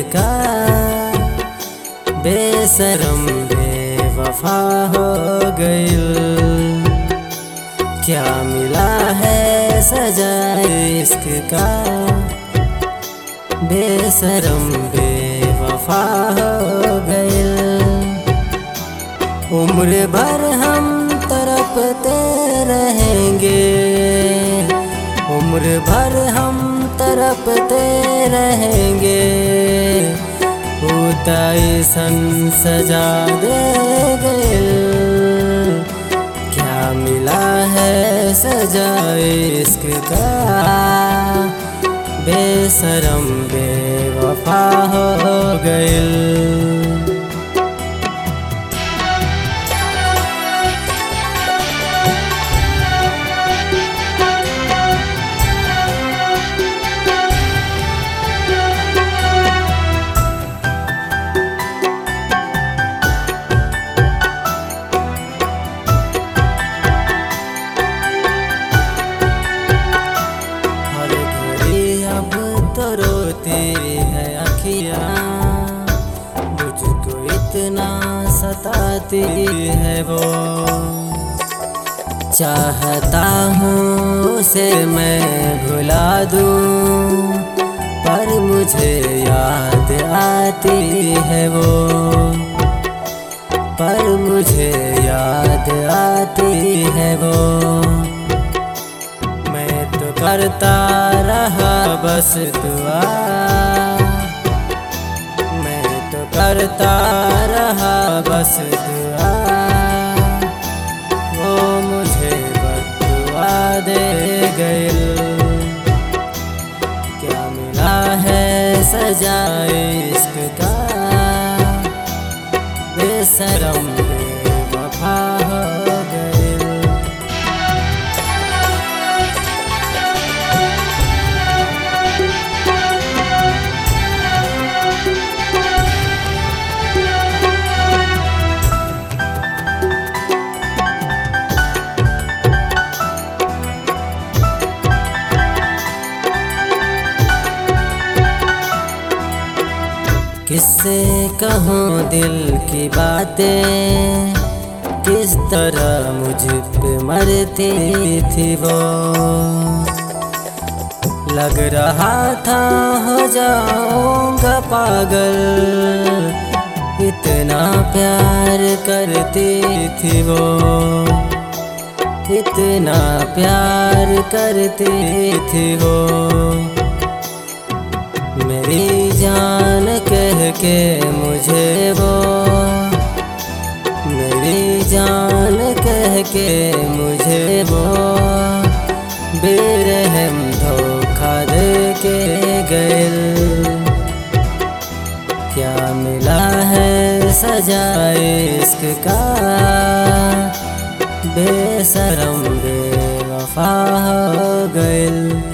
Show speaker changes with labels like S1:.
S1: का बेशरम बेवफा हो गइल। क्या मिला है सजा इश्क का बेशरम बेवफा हो गइल। उम्र भर हम तड़पते रहेंगे, उम्र भर हम तड़पते रहेंगे। होता ऐसन सजा दे गइल। क्या मिला है सजा इश्क का बेशरम बेवफा हो गइल। है अखियाँ मुझको इतना सताती है वो। चाहता हूँ उसे मैं भुला दूँ, पर मुझे याद आती है वो, पर मुझे याद आती है वो। मैं तो करता रहा बस दुआ, मैं तो करता रहा बस दुआ। वो मुझे बद्दुआ दे गइल। क्या मिला है सजा इश्क का बेशरम बेवफा हो गइल। किससे कहूँ दिल की बातें, किस तरह मुझ पे मरती थी वो। लग रहा था हो जाऊंगा पागल, इतना प्यार करती थी वो, इतना प्यार करती थी वो। मेरी जान कह के मुझे वो, मेरी जान कह के मुझे वो बेरहम धोखा दे के गइल। क्या मिला है सजा इश्क का बेशरम बेवफा हो गइल।